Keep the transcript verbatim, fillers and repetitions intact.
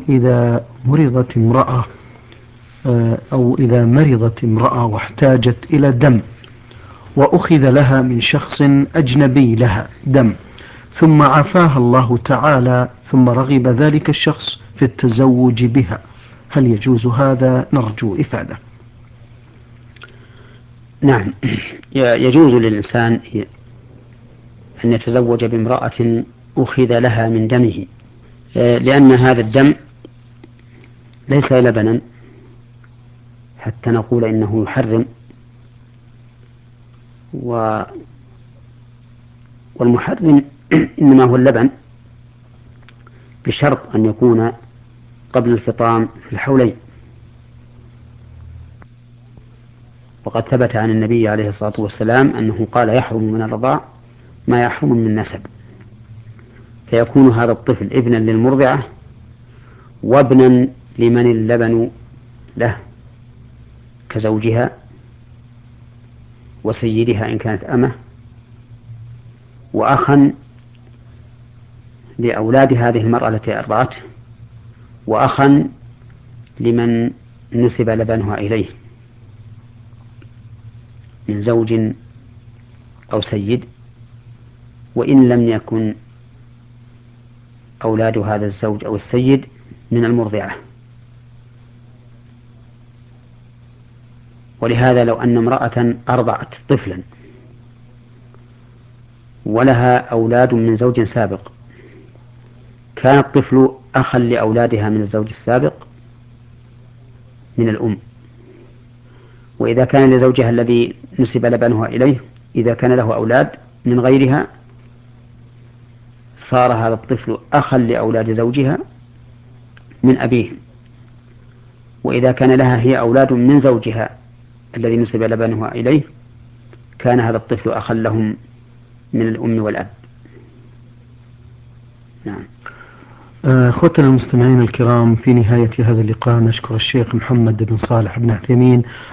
إذا مرضت امرأة أو إذا مرضت امرأة واحتاجت إلى دم، وأخذ لها من شخص أجنبي لها دم، ثم عافاها الله تعالى، ثم رغب ذلك الشخص في التزوج بها، هل يجوز هذا؟ نرجو إفادة. نعم، يجوز للإنسان أن يتزوج بامرأة أخذ لها من دمه، لأن هذا الدم ليس لبنا حتى نقول إنه يحرم، و والمحرم إنما هو اللبن، بشرط أن يكون قبل الفطام في الحولين. وقد ثبت عن النبي عليه الصلاة والسلام أنه قال: يحرم من الرضاع ما يحرم من نسب، فيكون هذا الطفل ابنا للمرضعة وابنا لمن اللبن له كزوجها وسيدها إن كانت أمه، وأخا لأولاد هذه المرأة التي أرضعته، وأخا لمن نسب لبنها إليه من زوج أو سيد، وإن لم يكن أولاد هذا الزوج أو السيد من المرضعة. ولهذا لو أن امرأة أرضعت طفلا ولها أولاد من زوج سابق، كان الطفل أخا لأولادها من الزوج السابق من الأم. وإذا كان لزوجها الذي نسب لبنها إليه إذا كان له أولاد من غيرها، صار هذا الطفل أخا لأولاد زوجها من أبيهم. وإذا كان لها هي أولاد من زوجها الذي نسب لبنها إليه، كان هذا الطفل أخا لهم من الأم والأب. نعم. أخوتنا المستمعين الكرام، في نهاية هذا اللقاء نشكر الشيخ محمد بن صالح بن عثيمين